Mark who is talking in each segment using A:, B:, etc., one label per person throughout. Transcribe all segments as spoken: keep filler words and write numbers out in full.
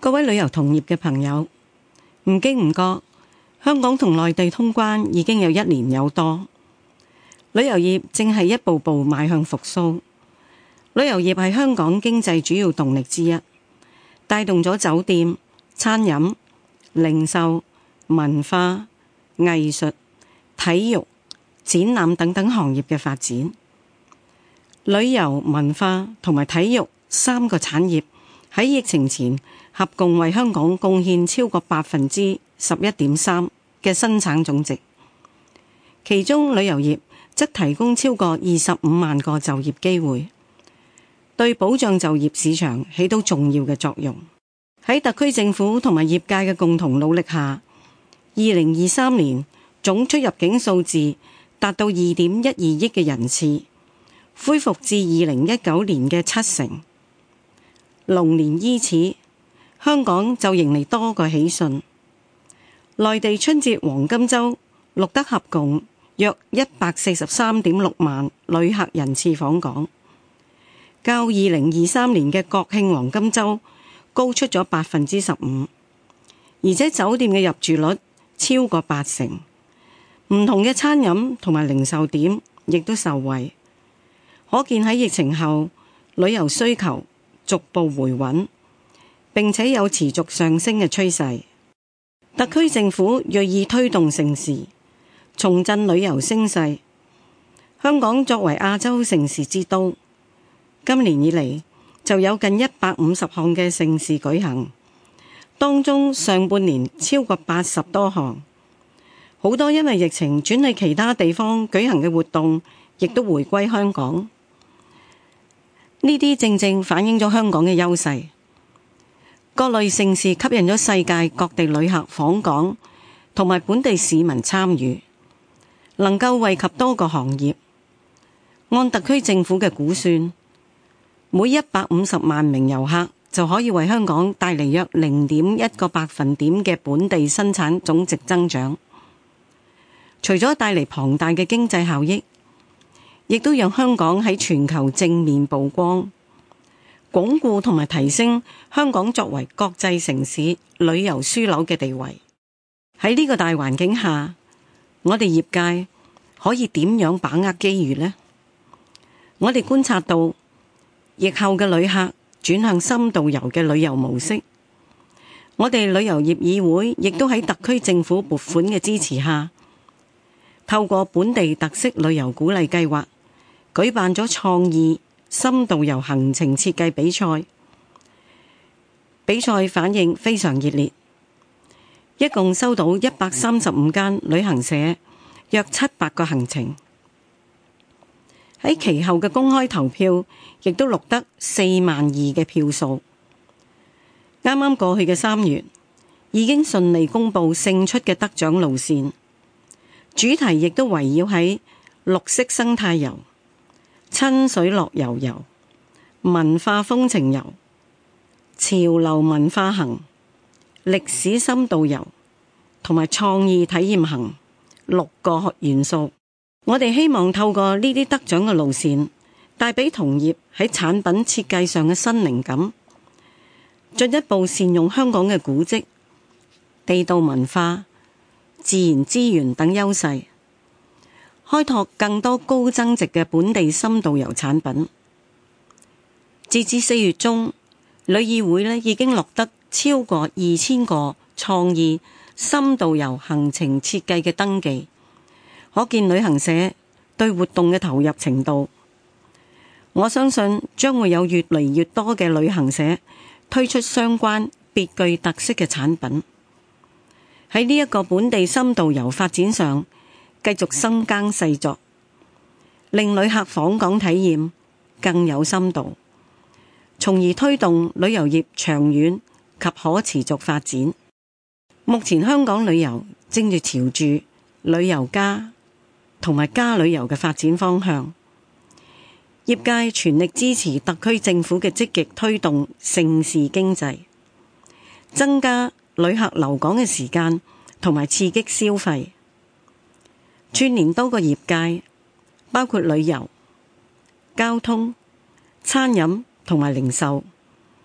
A: 各位旅遊同業嘅朋友，唔經唔覺，香港同內地通關已經有一年有多，旅遊業正係一步步邁向復甦。旅遊業係香港經濟主要動力之一，帶動咗酒店、餐飲、零售、文化、藝術、體育、展覽等等行業嘅發展。旅遊、文化同埋體育三個產業喺疫情前合共為香港貢獻超過百分之十一點三嘅生產總值，其中旅遊業則提供超過二十五萬個就業機會，對保障就業市場起到重要嘅作用。喺特區政府同埋業界嘅共同努力下，二零二三年總出入境數字達到二點一二億嘅人次，恢復至二零一九年嘅七成。龍年伊始，香港就迎嚟多個喜訊。內地春節黃金週錄得合共約一百四十三點六萬旅客人次訪港，較二零二三年嘅國慶黃金週高出咗百分之十五，而且酒店嘅入住率超過八成，唔同嘅餐飲同埋零售點亦都受惠，可見喺疫情後旅遊需求逐步回穩，並且有持續上升嘅趨勢。特區政府銳意推動盛事，重振旅遊聲勢。香港作為亞洲盛事之都，今年以嚟就有近一百五十項嘅盛事舉行，當中上半年超過八十多項，好多因為疫情轉去其他地方舉行嘅活動，亦都回歸香港。呢啲正正反映咗香港嘅優勢，各類盛事吸引咗世界各地旅客訪港，同埋本地市民參與，能夠惠及多個行業。按特區政府嘅估算，每一百五十萬名遊客就可以為香港帶嚟約零點一個百分點嘅本地生產總值增長。除咗帶嚟龐大嘅經濟效益，亦都讓香港喺全球正面曝光，鞏固同埋提升香港作為國際城市旅遊樞紐嘅地位。喺呢個大環境下，我哋業界可以點樣把握機遇呢？我哋觀察到，疫後嘅旅客轉向深度遊嘅旅遊模式，我哋旅遊業議會亦都喺特區政府撥款嘅支持下，透過本地特色旅遊鼓勵計劃，舉辦咗創意深度遊行程設計比賽，比賽反應非常熱烈，一共收到一百三十五間旅行社約七百個行程。喺其後嘅公開投票，亦都錄得四萬二嘅票數。啱啱過去嘅三月，已經順利公布勝出嘅得獎路線，主題亦都圍繞喺綠色生態遊、親水樂悠遊、文化風情遊、潮流文化行、歷史深度遊同埋創意體驗行六個元素。我哋希望透過呢啲得獎嘅路線，帶俾同業喺產品設計上嘅新靈感，進一步善用香港嘅古蹟、地道文化、自然資源等優勢，開拓更多高增值嘅本地深度遊產品。截至四月中，旅議會呢已經錄得超過二千個創意深度遊行程設計嘅登記，可見旅行社對活動嘅投入程度。我相信將會有越嚟越多嘅旅行社推出相關別具特色嘅產品，喺呢一個本地深度遊發展上繼續深耕細作，令旅客訪港體驗更有深度，從而推動旅遊業長遠及可持續發展。目前香港旅遊正在朝住旅遊加同埋加旅遊嘅發展方向，業界全力支持特區政府嘅積極推動盛事經濟，增加旅客留港嘅時間同埋刺激消費，串聯多個業界，包括旅遊、交通、餐飲同埋零售，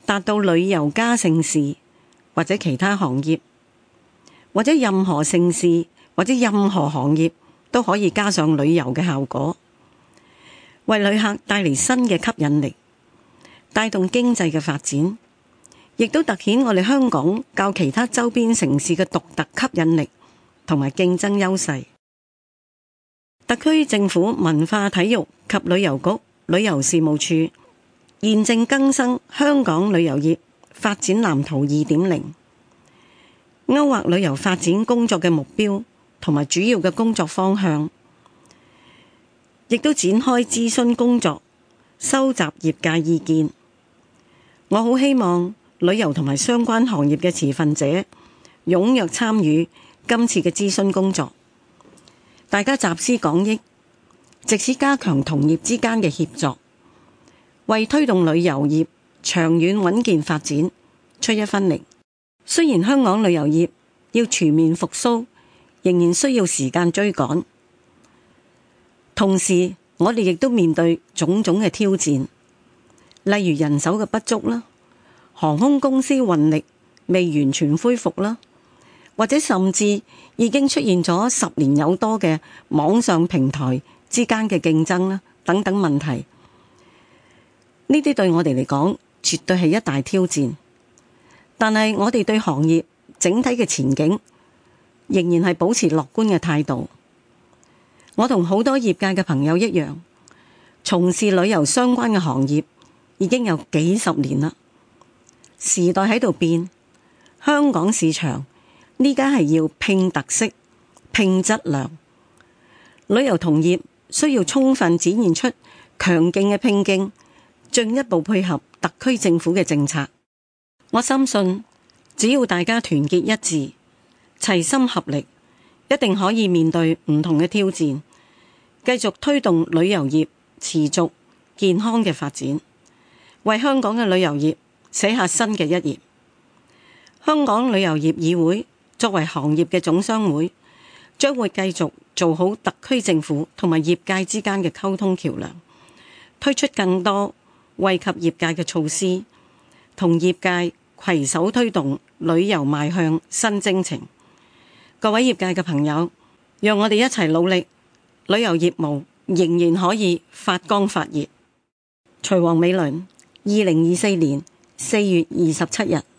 A: 達到旅遊加盛事或者其他行業，或者任何盛事或者任何行業都可以加上旅遊嘅效果，為旅客帶嚟新嘅吸引力，帶動經濟嘅發展，亦都凸顯我哋香港較其他周邊城市嘅獨特吸引力同埋競爭優勢。特區政府文化體育及旅遊局旅遊事務處現正更新香港旅遊業發展藍圖 二點零， 勾畫旅遊發展工作嘅目標同埋主要嘅工作方向，亦都展開諮詢工作，收集業界意見。我好希望旅遊同埋相關行業嘅持份者踴躍參與今次嘅諮詢工作，大家集思廣益，藉此加強同業之間嘅協作，為推動旅遊業長遠穩健發展出一分力。雖然香港旅遊業要全面復甦，仍然需要時間追趕，同時我哋亦都面對種種嘅挑戰，例如人手嘅不足啦，航空公司運力未完全恢復啦，或者甚至已經出現咗十年有多嘅網上平台之間嘅競爭啦，等等問題。呢啲對我哋嚟講絕對係一大挑戰，但係我哋對行業整體嘅前景仍然係保持樂觀嘅態度。我同好多業界嘅朋友一樣，從事旅遊相關嘅行業已經有幾十年啦。時代喺度變，香港市場呢家係要拼特色、拼質量。旅遊同業需要充分展現出強勁嘅拼勁，進一步配合特區政府嘅政策。我深信，只要大家團結一致、齊心合力，一定可以面對唔同嘅挑戰，繼續推動旅遊業持續健康嘅發展，為香港嘅旅遊業寫下新嘅一頁。香港旅遊業議會作為行業嘅總商會，將會繼續做好特區政府同埋業界之間嘅溝通橋樑，推出更多惠及業界嘅措施，同業界攜手推動旅遊邁向新征程。各位業界嘅朋友，讓我哋一齊努力，旅遊業務仍然可以發光發熱。徐王美倫，二零二四年四月二十七日。